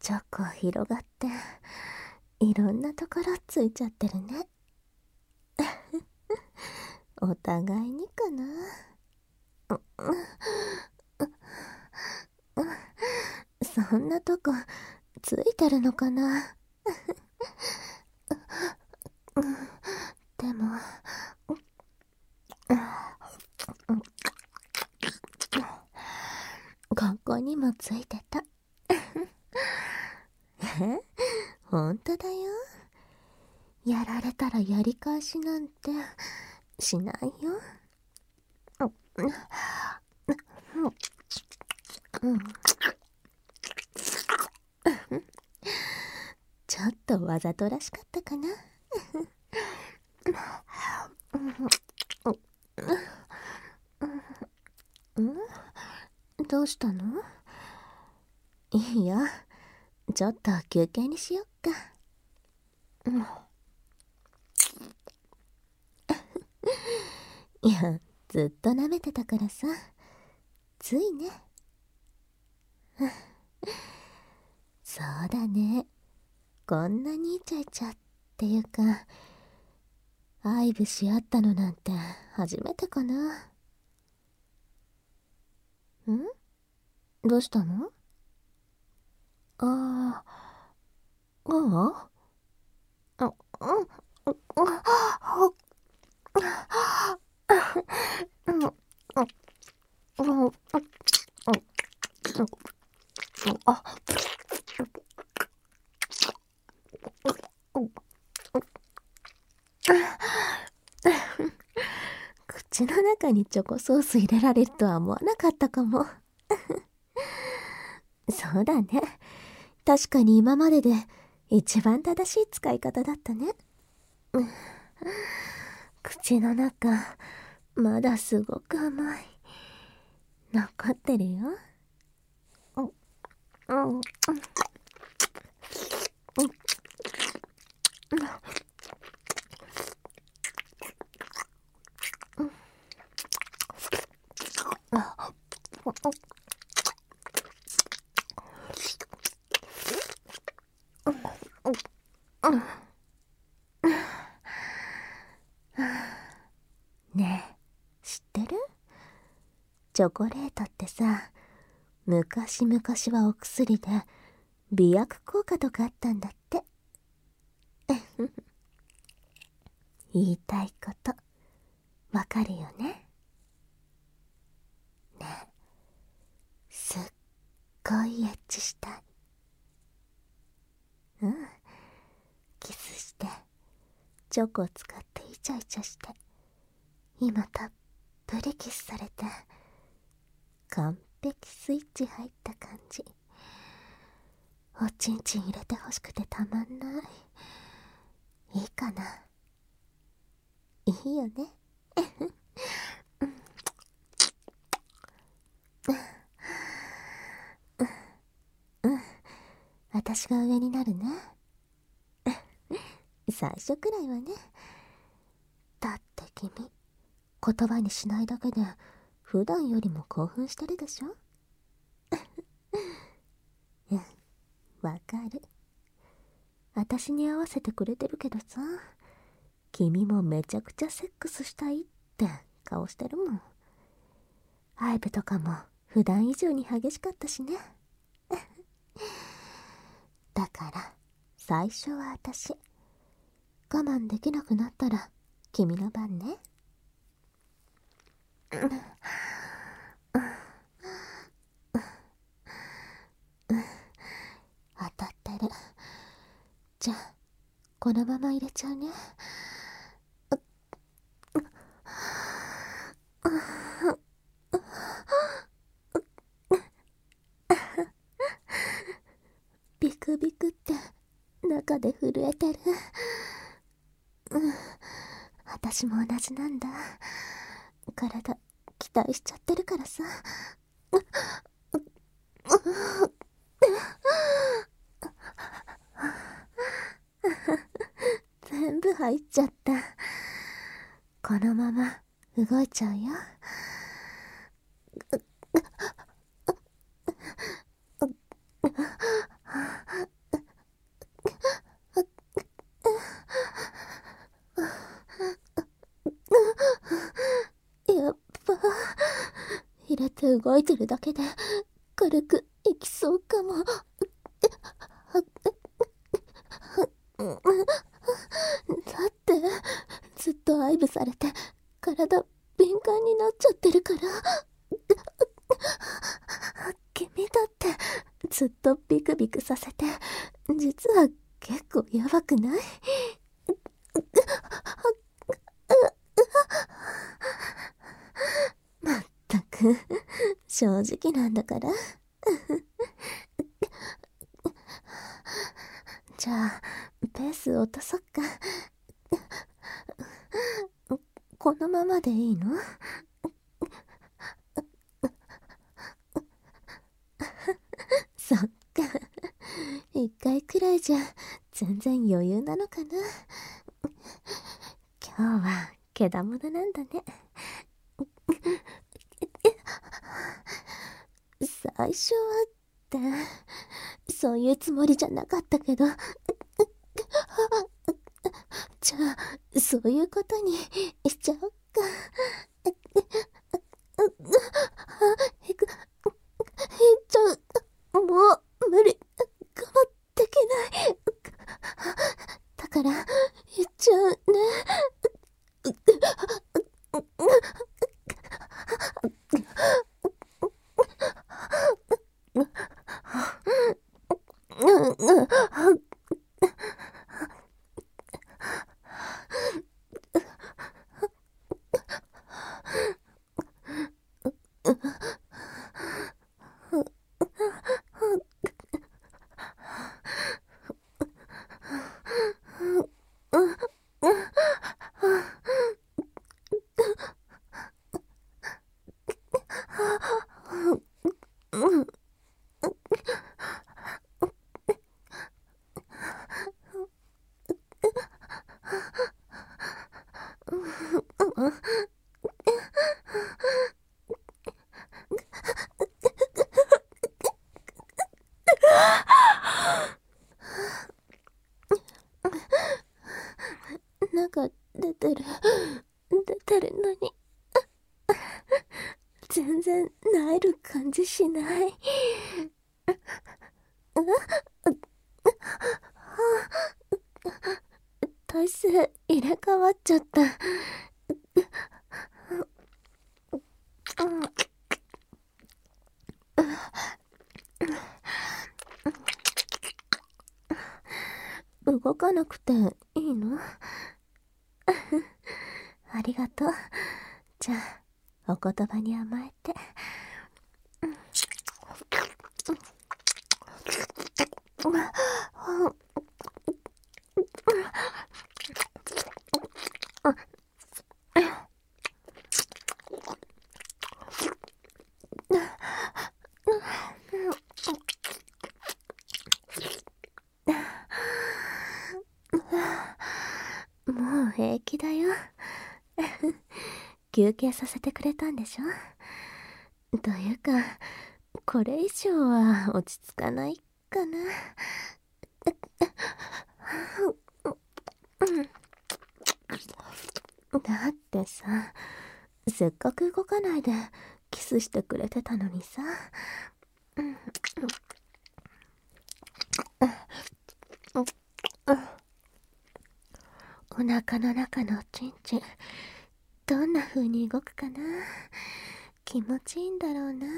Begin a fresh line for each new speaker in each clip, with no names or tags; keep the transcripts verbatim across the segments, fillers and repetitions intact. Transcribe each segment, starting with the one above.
チョコ広がっていろんなところついちゃってるね。お互いにかな。そんなとこついてるのかな。でもここにもついてた。え、ほんとだよ。やられたらやり返しなんてしないよ。ちょっとわざとらしかったかな。どうしたの？いいよ、ちょっと休憩にしよっか。いや、ずっと舐めてたからさ、ついね。そうだね、こんなにイチャイチャっていうか愛撫し合ったのなんて初めてかな。ん？どうしたの？ああ、ああ、あ、うん、あ、口の中にチョコソース入れられるとは思わなかったかも。そうだね、確かに今までで一番正しい使い方だったね。口の中まだすごく甘い。残ってるよ。うんうんうんねえ、知ってる？チョコレートってさ、昔々はお薬で美薬効果とかあったんだって。言いたいことわかるよね。ねえ、すっごいエッチしたい。うん、キスしてチョコを使ってイチャイチャして、今たっぷりキスされて完璧スイッチ入った感じ。おちんちん入れてほしくてたまんない。いいかな？いいよね。私が上になるね。最初くらいはね。だって君、言葉にしないだけで普段よりも興奮してるでしょ。うん、わかる。私に合わせてくれてるけどさ、君もめちゃくちゃセックスしたいって顔してるもん。愛撫とかも普段以上に激しかったしね。だから最初は私、我慢できなくなったら君の番ね。当たってる。じゃあこのまま入れちゃうね。ビクビクって中で震えてる。うん、私も同じなんだ。体期待しちゃってるからさ。全部入っちゃった。このまま動いちゃうよ。 やっぱ入れて動いてるだけで軽くいきそうかも。だってずっと愛撫されて体敏感になっちゃってるから。君だってずっとビクビクさせて、実は結構やばくない？まったく正直なんだからじゃあペース落とそっか。このままでいいの？そっか、一回くらいじゃ全然余裕なのかな。今日はけだものなんだね。最初はってそういうつもりじゃなかったけど、じゃあそういうことにしちゃおっか。ちょもう無理、我慢できない。だから言っちゃうね。なんか出てる出てるのに全然萎える感じしない。体勢入れ替わっちゃった。動かなくていいの？ありがとう。じゃあお言葉に甘えて。もう平気だよ。休憩させてくれたんでしょ？というかこれ以上は落ち着かないかな。だってさ、せっかく動かないでキスしてくれてたのにさ。お腹の中のチンチンどんな風に動くかな。気持ちいいんだろうなって。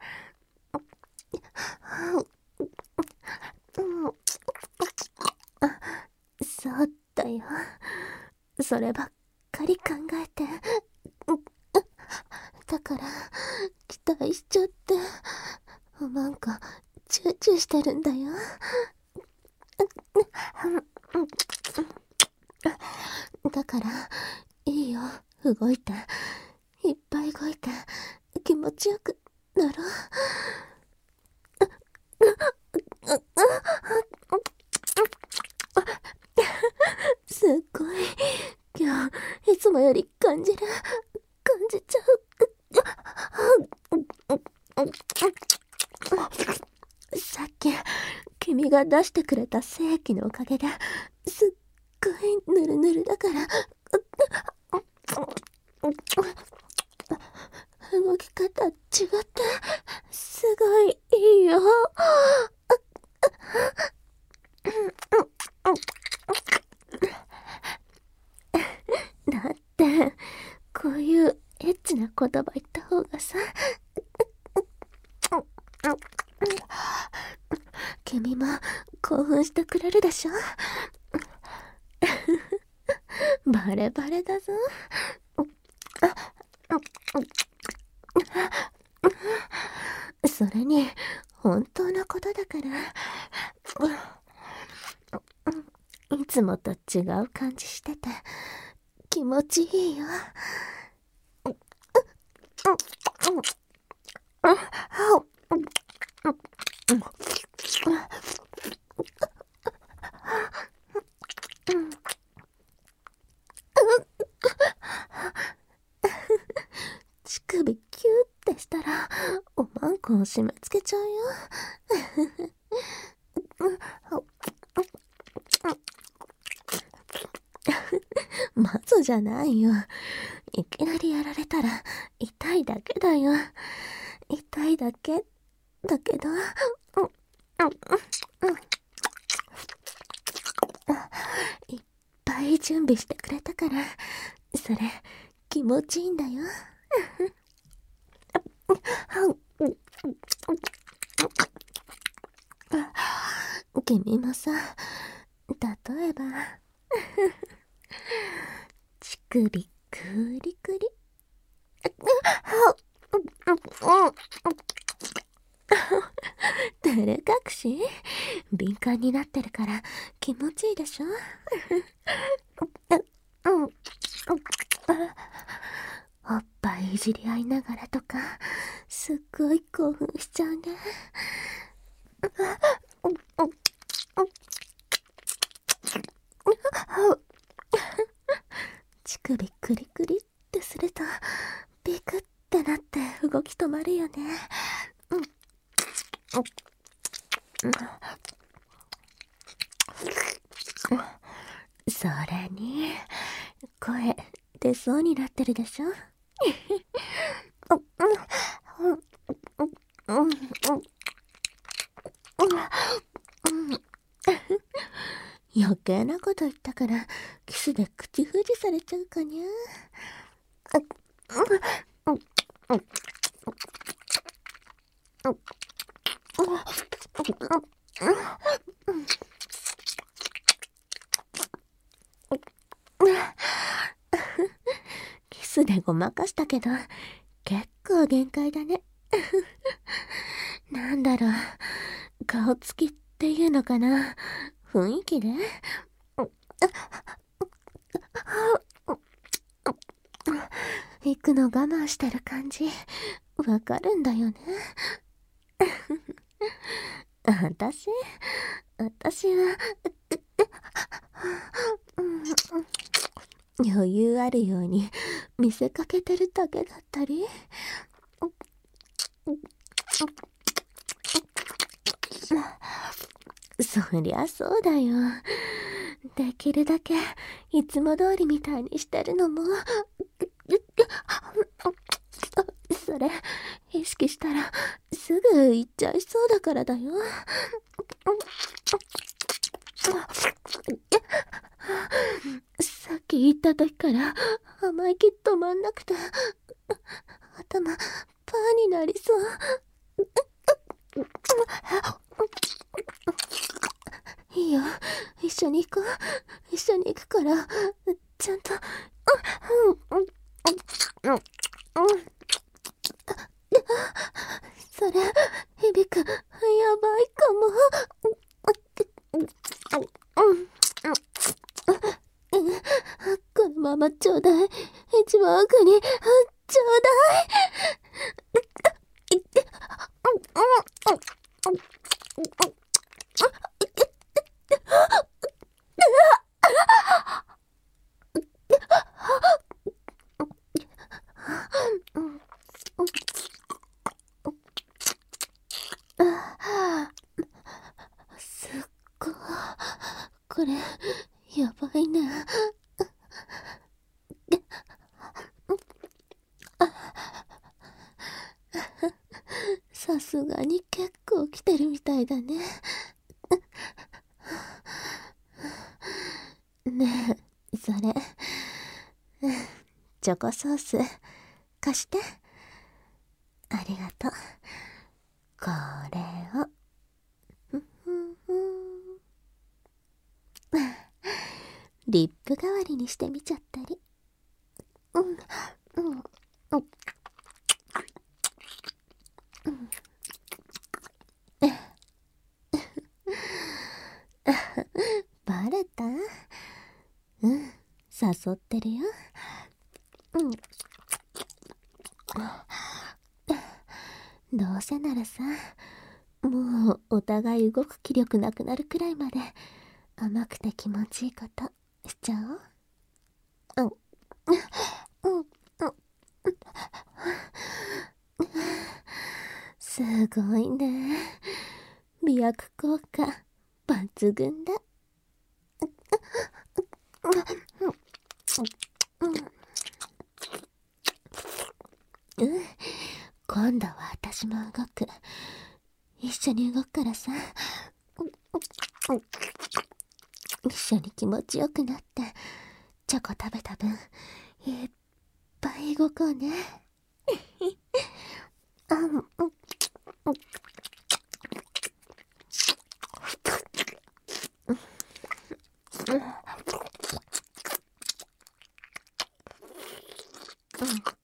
そうだよ、そればっかり考えて。だから期待しちゃって、なんかチューチューしてるんだよ。だからいいよ、動いて、いっぱい動いて気持ちよくなろう。すっごい今日いつもより感じる、感じちゃう。さっきが出してくれた精液のおかげですっごいぬるぬるだから、動き方違ってすごいいいよ。だってこういうエッチな言葉言った方がさ、君も興奮してくれるでしょ。バレバレだぞ。それに本当のことだから、いつもと違う感じしてて気持ちいいよ。乳首キューってしたらおまんこを締め付けちゃうよ。マゾじゃないよ。いきなりやられたら痛いだけだよ。痛いだけだけど、いっぱい準備してくれたから、それ気持ちいいんだよ。君もさ、例えば乳首クリクリ、照れ隠し敏感になってるから気持ちいいでしょ。おっぱいいじり合いながらとかすっごい興奮しちゃうね。乳首クリクリってするとビクってなって動き止まるよね。それに声出そうになってるでしょ。余計なこと言ったからキスで口封じされちゃうかにゃ。キスでごまかしたけど結構限界だね。なんだろう、顔つきっていうのかな、雰囲気で行くの我慢してる感じわかるんだよね。私私は余裕あるように見せかけてるだけだったり、そりゃそうだよ。できるだけいつも通りみたいにしてるのも、それ意識したらすぐ行っちゃいそうだからだよ。さっき言った時から甘い気止まんなくて頭パーになりそう。いいよ、一緒に行こう。一緒に行くからちゃんと。それ響く、やばいかも。このままちょうだい。一番奥にちょうだい。すっいだね。ねえ、それ、チョコソース貸して。ありがとう。これをリップ代わりにしてみちゃったり。うんうんうんバレた？うん、誘ってるよ。うん。どうせならさ、もうお互い動く気力なくなるくらいまで甘くて気持ちいいことしちゃおう。うんうんうん。すごいね。美薬効果抜群だ。うん、今度は私も動く。一緒に動くからさ。一緒に気持ちよくなってチョコ食べた分いっぱい動こうね。あん、うん、うん